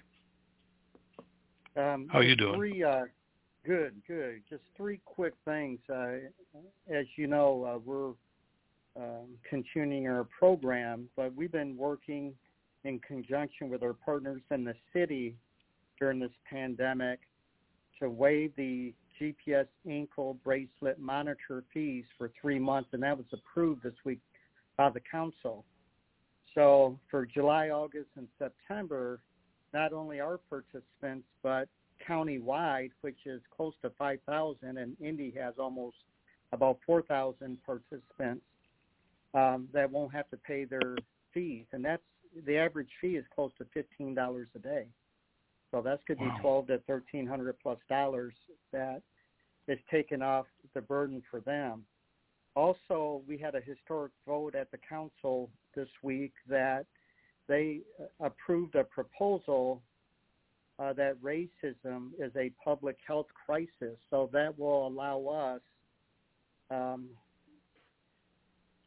Um, how are you doing? Three, uh, good, good. Just three quick things. Uh, as you know, uh, we're um, continuing our program, but we've been working in conjunction with our partners in the city during this pandemic to waive the G P S ankle bracelet monitor fees for three months, and that was approved this week by the council. So for July, August, and September, not only our participants, but countywide, which is close to five thousand, and Indy has almost about four thousand participants um, that won't have to pay their fees. And that's the average fee is close to fifteen dollars a day. So that's could be wow. twelve to thirteen hundred plus dollars that is taken off the burden for them. Also, we had a historic vote at the council this week that they approved a proposal uh, that racism is a public health crisis. So that will allow us um,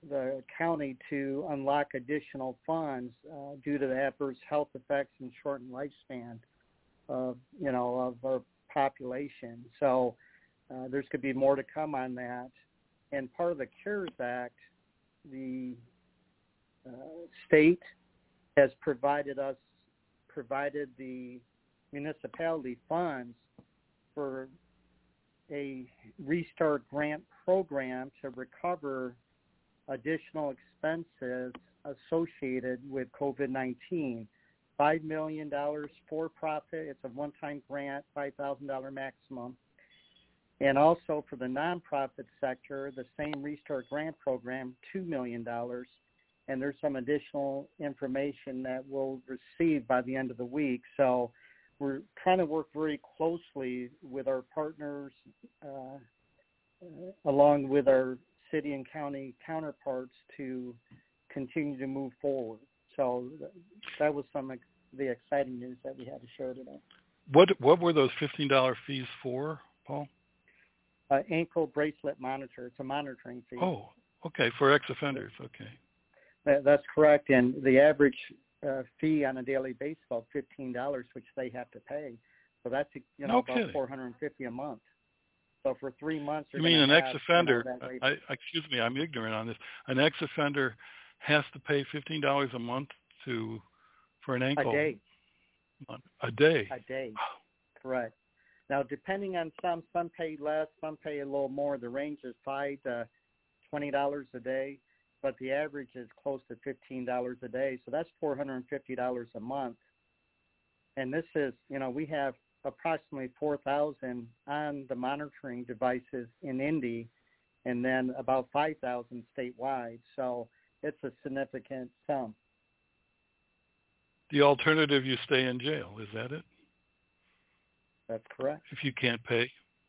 the county to unlock additional funds uh, due to the adverse health effects and shortened lifespan of, you know, of our population. So uh, there's going to be more to come on that. And part of the CARES Act, the uh, state has provided us, provided the municipality funds for a restart grant program to recover additional expenses associated with COVID nineteen. five million dollars for profit. It's a one-time grant, five thousand dollars maximum. And also for the nonprofit sector, the same Restart Grant Program, two million dollars. And there's some additional information that we'll receive by the end of the week. So we're trying to work very closely with our partners, uh, along with our city and county counterparts to continue to move forward. So that was some of the exciting news that we had to share today. What what were those fifteen dollars fees for, Paul? Uh, ankle bracelet monitor. It's a monitoring fee. Oh, okay, for ex-offenders. Okay. That, that's correct. And the average uh, fee on a daily basis is about fifteen dollars, which they have to pay. So that's, you know, no about kidding. four hundred fifty dollars a month. So for three months, you mean an have, ex-offender? You know, I, excuse me, I'm ignorant on this. An ex-offender has to pay fifteen dollars a month to for an ankle. A day. A day. A day. Correct. Now, depending on some, some pay less, some pay a little more. The range is five to twenty dollars a day, but the average is close to fifteen dollars a day. So that's four hundred fifty dollars a month. And this is, you know, we have approximately four thousand on the monitoring devices in Indy, and then about five thousand statewide. So it's a significant sum. The alternative, you stay in jail. Is that it? That's correct. If you can't pay?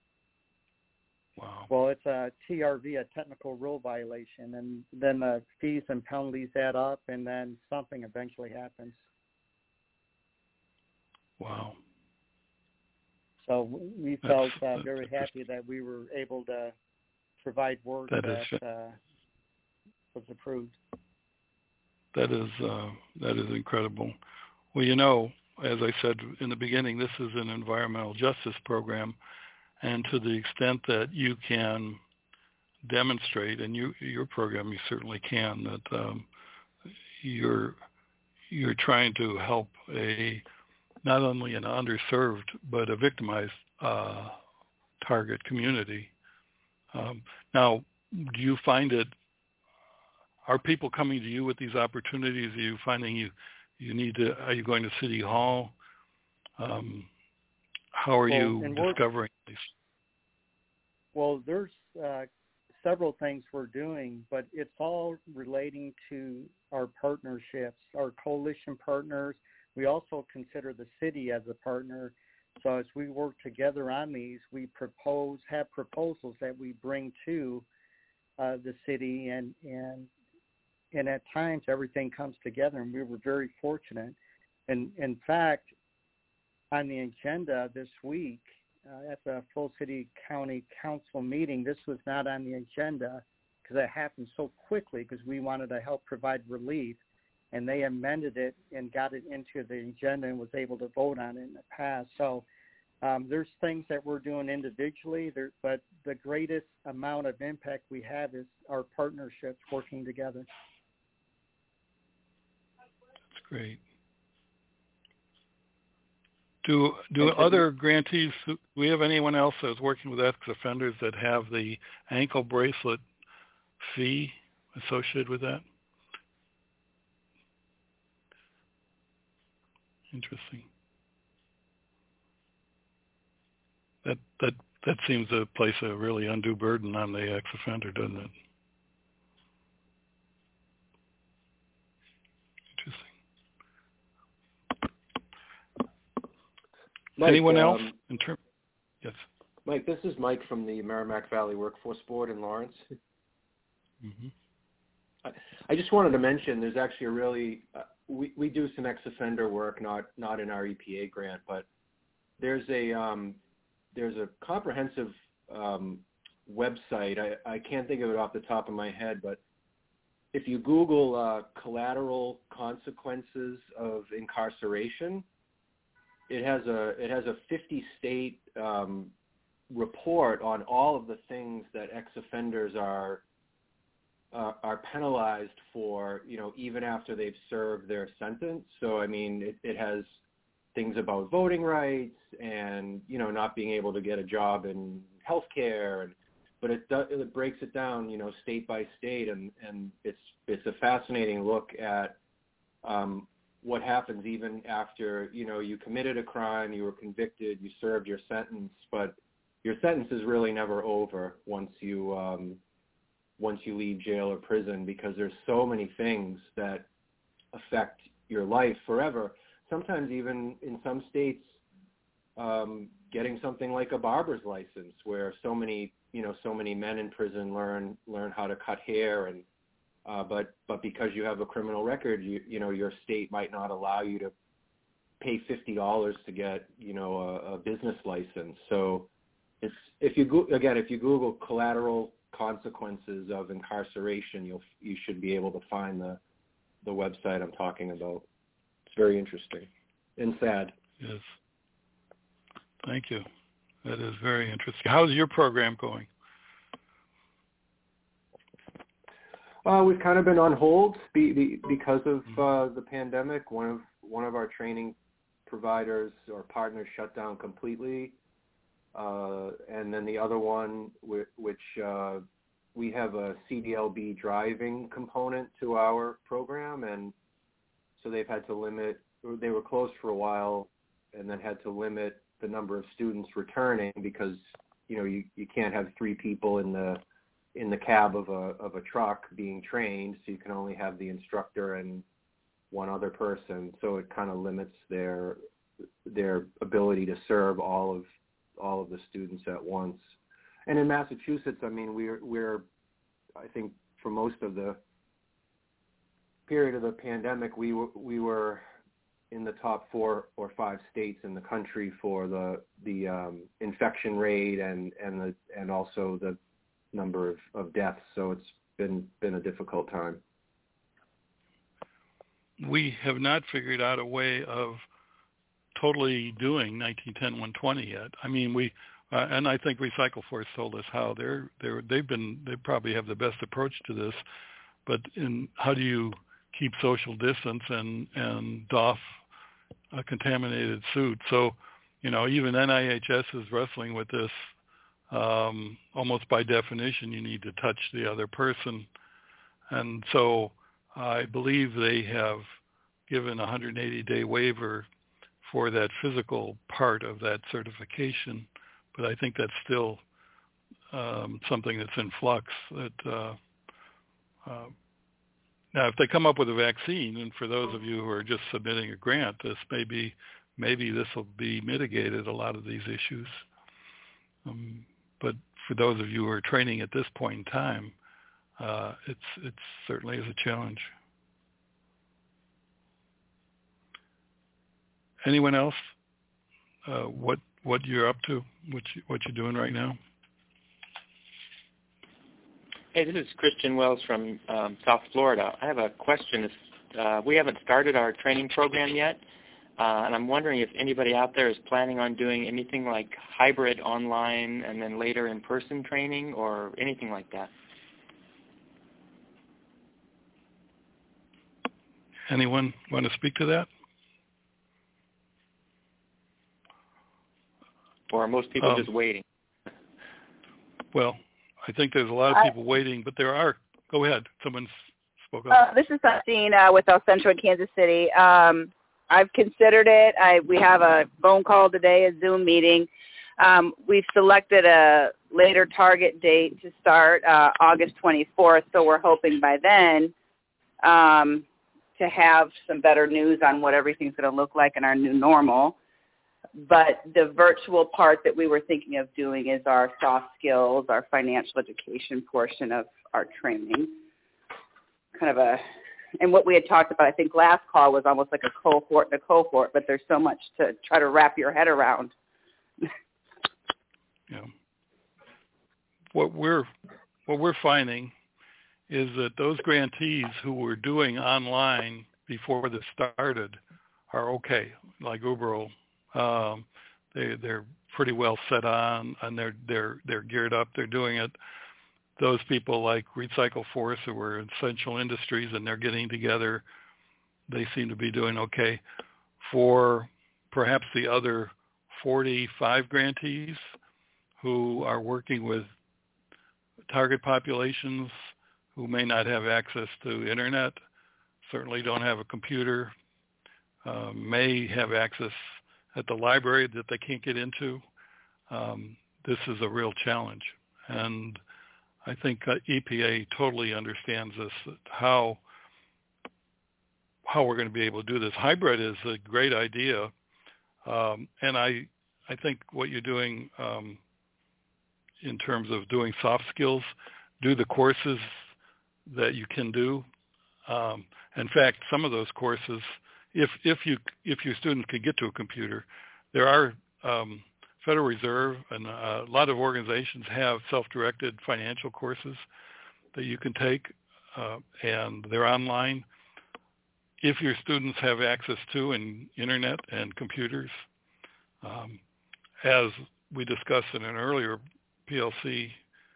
Wow. Well, it's a T R V, a technical rule violation, and then the fees and penalties add up, and then something eventually happens. Wow. So we felt uh, very happy that we were able to provide work that, that is, uh, was approved. That is uh, that is incredible. Well, you know, as I said in the beginning, this is an environmental justice program, and to the extent that you can demonstrate, and you, your program, you certainly can, that um, you're you're trying to help a not only an underserved but a victimized uh, target community. Um, now, do you find it? Are people coming to you with these opportunities? Are you finding you you need to? Are you going to City Hall? Um, how are well, you discovering these? Well, there's uh, several things we're doing, but it's all relating to our partnerships, our coalition partners. We also consider the city as a partner. So as we work together on these, we propose have proposals that we bring to uh, the city, and and and at times everything comes together, and we were very fortunate. And in fact, on the agenda this week, uh, at the full city county council meeting, this was not on the agenda because it happened so quickly because we wanted to help provide relief, and they amended it and got it into the agenda and was able to vote on it in the past. So um, there's things that we're doing individually, there, but the greatest amount of impact we have is our partnerships working together. That's great. Do do other grantees, do we have anyone else that's working with ex-offenders that have the ankle bracelet fee associated with that? Interesting. That that that seems to place a really undue burden on the ex-offender, doesn't it? Interesting. Mike, Anyone else um, in term? Yes. Mike, this is Mike from the Merrimack Valley Workforce Board in Lawrence. Mm-hmm. I, I just wanted to mention there's actually a really uh, we we do some ex-offender work, not not in our E P A grant, but there's a um, there's a comprehensive um, website. I, I can't think of it off the top of my head, but if you Google uh, collateral consequences of incarceration, it has a it has a fifty state um, report on all of the things that ex-offenders are uh, are penalized for, you know, even after they've served their sentence. So I mean, it, it has things about voting rights and, you know, not being able to get a job in healthcare, and but it does, it breaks it down, you know, state by state, and, and it's it's a fascinating look at um, what happens even after, you know, you committed a crime, you were convicted, you served your sentence, but your sentence is really never over once you um, once you leave jail or prison, because there's so many things that affect your life forever. Sometimes even in some states, um, getting something like a barber's license, where so many, you know, so many men in prison learn learn how to cut hair, and uh, but but because you have a criminal record, you you know, your state might not allow you to pay fifty dollars to get, you know, a, a business license. So it's if you go, again if you Google collateral consequences of incarceration, you'll you should be able to find the the website I'm talking about. It's very interesting and sad. Yes. Thank you. That is very interesting. How's your program going? Uh, we've kind of been on hold be, be, because of uh, the pandemic. One of one of our training providers or partners shut down completely, uh, and then the other one, which, which uh, we have a C D L B driving component to our program, and so they've had to limit. They were closed for a while, and then had to limit the number of students returning because, you know, you, you can't have three people in the in the cab of a of a truck being trained, so you can only have the instructor and one other person. So it kind of limits their their ability to serve all of all of the students at once. And in Massachusetts, I mean, we're we're I think for most of the period of the pandemic, we were we were in the top four or five states in the country for the the um, infection rate and and the and also the number of, of deaths. So it's been been a difficult time. We have not figured out a way of totally doing nineteen ten one twenty yet. I mean, we uh, and I think RecycleForce told us how they're they're they've been they probably have the best approach to this, but in how do you keep social distance and, and doff a contaminated suit? So, you know, even N I H S is wrestling with this. Um, almost by definition, you need to touch the other person. And so I believe they have given a one hundred eighty day waiver for that physical part of that certification. But I think that's still um, something that's in flux. That uh, uh, Now, if they come up with a vaccine, and for those of you who are just submitting a grant, this may be, maybe this will be mitigated, a lot of these issues. Um, but for those of you who are training at this point in time, uh, it's it certainly is a challenge. Anyone else? Uh, what what you're up to? What you, what you're doing right now? Hey, this is Christian Wells from um, South Florida. I have a question. Uh, we haven't started our training program yet, uh, and I'm wondering if anybody out there is planning on doing anything like hybrid online and then later in-person training or anything like that. Anyone want to speak to that? Or are most people um, just waiting? Well, I think there's a lot of people I, waiting, but there are. Go ahead. Someone spoke up. Uh, this is Justine uh, with El Centro in Kansas City. Um, I've considered it. I, we have a phone call today, a Zoom meeting. Um, we've selected a later target date to start, uh, August twenty-fourth, so we're hoping by then um, to have some better news on what everything's going to look like in our new normal. But the virtual part that we were thinking of doing is our soft skills, our financial education portion of our training. Kind of a, and what we had talked about, I think last call was almost like a cohort and a cohort, but there's so much to try to wrap your head around. Yeah. What we're what we're finding is that those grantees who were doing online before this started are okay, like Ubro. Um, they, they're pretty well set on, and they're they're they're geared up. They're doing it. Those people like Recycle Force, who were essential industries, and they're getting together. They seem to be doing okay. For perhaps the other forty-five grantees who are working with target populations who may not have access to internet, certainly don't have a computer, uh, may have access at the library that they can't get into. Um, this is a real challenge. And I think uh, E P A totally understands this, how how we're going to be able to do this. Hybrid is a great idea. Um, and I I think what you're doing um, in terms of doing soft skills, do the courses that you can do. Um, in fact, some of those courses, if if you if your students could get to a computer, there are um, Federal Reserve and a lot of organizations have self-directed financial courses that you can take, uh, and they're online. If your students have access to an internet and computers, um, as we discussed in an earlier P L C,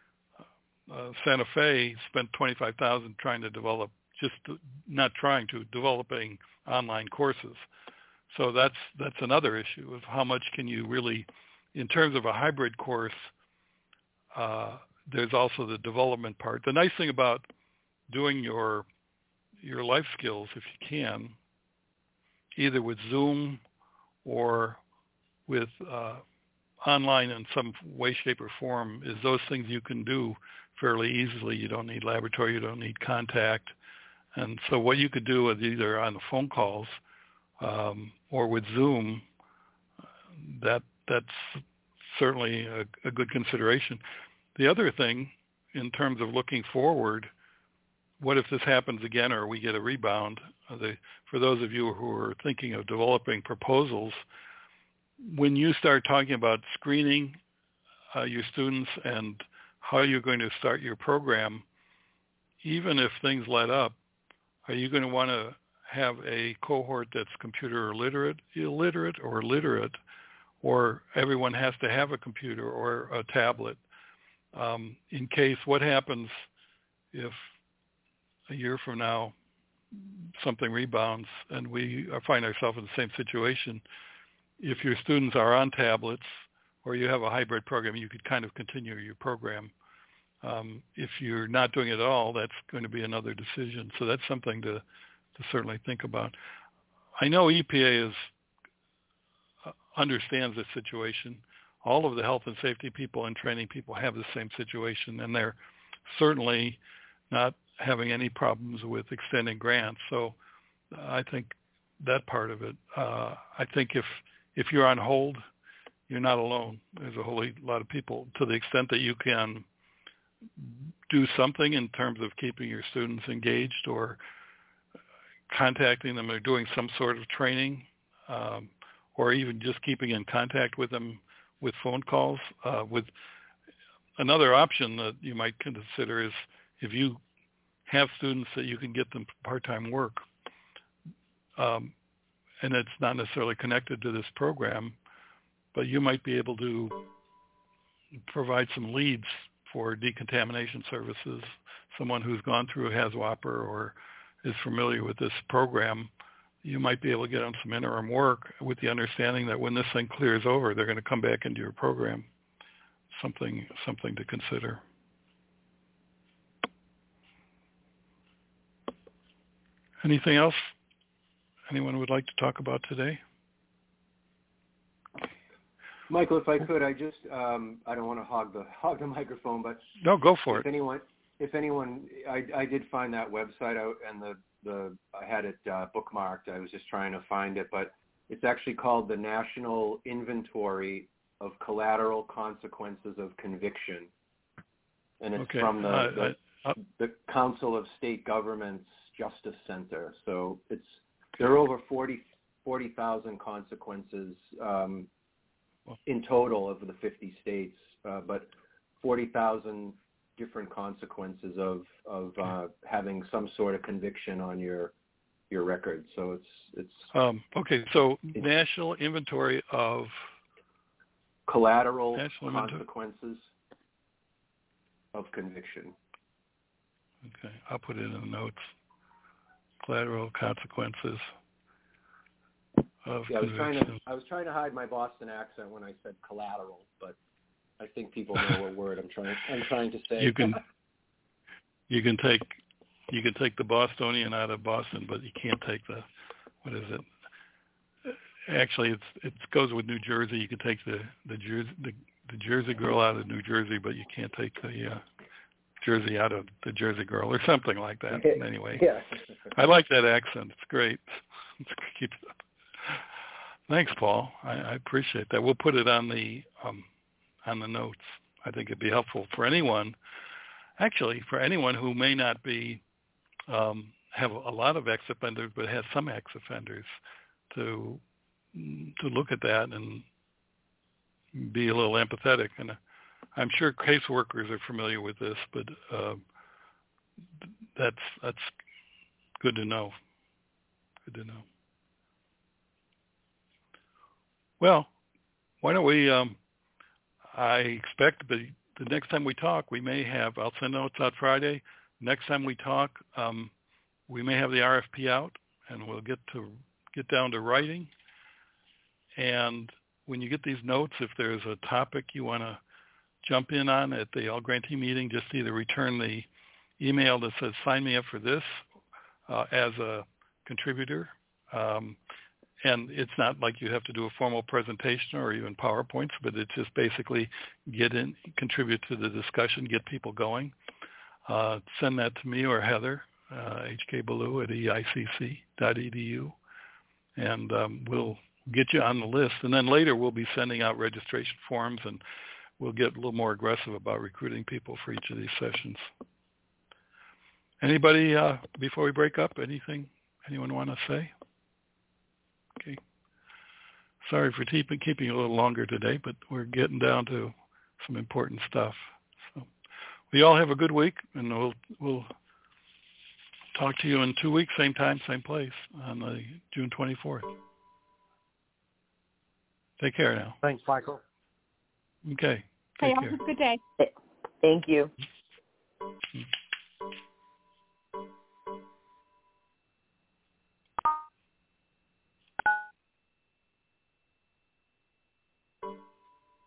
uh, Santa Fe spent twenty-five thousand dollars trying to develop, just to, not trying to, developing online courses. So that's that's another issue of how much can you really, in terms of a hybrid course, uh, there's also the development part. The nice thing about doing your your life skills, if you can, either with Zoom or with uh, online in some way, shape, or form, is those things you can do fairly easily. You don't need laboratory, you don't need contact. And so what you could do is either on the phone calls um, or with Zoom, that that's certainly a, a good consideration. The other thing, in terms of looking forward, what if this happens again or we get a rebound? Uh, the, for those of you who are thinking of developing proposals, when you start talking about screening uh, your students and how you're going to start your program, even if things let up, are you going to want to have a cohort that's computer illiterate, illiterate or literate, or everyone has to have a computer or a tablet? Um, in case, what happens if a year from now something rebounds and we find ourselves in the same situation? If your students are on tablets or you have a hybrid program, you could kind of continue your program. Um, if you're not doing it at all, that's going to be another decision. So that's something to, to certainly think about. I know E P A is, uh, understands this situation. All of the health and safety people and training people have the same situation, and they're certainly not having any problems with extending grants. So uh, I think that part of it, uh, I think if if you're on hold, you're not alone. There's a whole lot of people. To the extent that you can do something in terms of keeping your students engaged or contacting them or doing some sort of training, um, or even just keeping in contact with them with phone calls. Uh, with another option that you might consider is if you have students that you can get them part-time work, um, and it's not necessarily connected to this program, but you might be able to provide some leads for decontamination services. Someone who's gone through HAZWOPER or is familiar with this program, you might be able to get on some interim work with the understanding that when this thing clears over, they're going to come back into your program. Something, something to consider. Anything else anyone would like to talk about today? Michael, if I could, I just, um, I don't want to hog the hog the microphone, but no, go for if it. Anyone, if anyone, I, I did find that website out, and the, the I had it uh, bookmarked. I was just trying to find it, but it's actually called the National Inventory of Collateral Consequences of Conviction, and it's okay. from the, uh, the, uh, the Council of State Governments Justice Center. So it's there are over forty thousand consequences um, in total of the fifty states, uh, but forty thousand different consequences of of uh, having some sort of conviction on your your record. So it's it's um, okay. So it's national inventory of collateral national consequences inventory. of conviction. Okay, I'll put it in the notes. Collateral consequences of yeah, I was conviction. trying to I was trying to hide my Boston accent when I said collateral, but I think people know what word I'm trying I'm trying to say. You can you can take you can take the Bostonian out of Boston, but you can't take the what is it? Actually, it's it goes with New Jersey. You can take the the Jersey the, the Jersey girl out of New Jersey, but you can't take the uh, Jersey out of the Jersey girl, or something like that. Anyway, yeah. I like that accent. It's great. Let's keep it up. Thanks, Paul. I, I appreciate that. We'll put it on the um, on the notes. I think it'd be helpful for anyone, actually, for anyone who may not be um, have a lot of ex-offenders, but has some ex-offenders, to to look at that and be a little empathetic. And I'm sure caseworkers are familiar with this, but uh, that's that's good to know. Good to know. Well, why don't we? Um, I expect the the next time we talk, we may have. I'll send notes out Friday. Next time we talk, um, we may have the R F P out, and we'll get to get down to writing. And when you get these notes, if there's a topic you want to jump in on at the all grantee meeting, just either return the email that says sign me up for this uh, as a contributor. Um, and it's not like you have to do a formal presentation or even PowerPoints, but it's just basically get in, contribute to the discussion, get people going. Uh, send that to me or Heather, uh, H K Ballou at E I C C dot E D U, and um, we'll get you on the list. And then later we'll be sending out registration forms, and we'll get a little more aggressive about recruiting people for each of these sessions. Anybody, uh, before we break up, anything anyone want to say? Okay. Sorry for keeping keeping a little longer today, but we're getting down to some important stuff. So we all have a good week, and we'll we'll talk to you in two weeks, same time, same place, on the June twenty-fourth. Take care now. Thanks, Michael. Okay. Hey, Take care. have a good day. Thank you. Mm-hmm.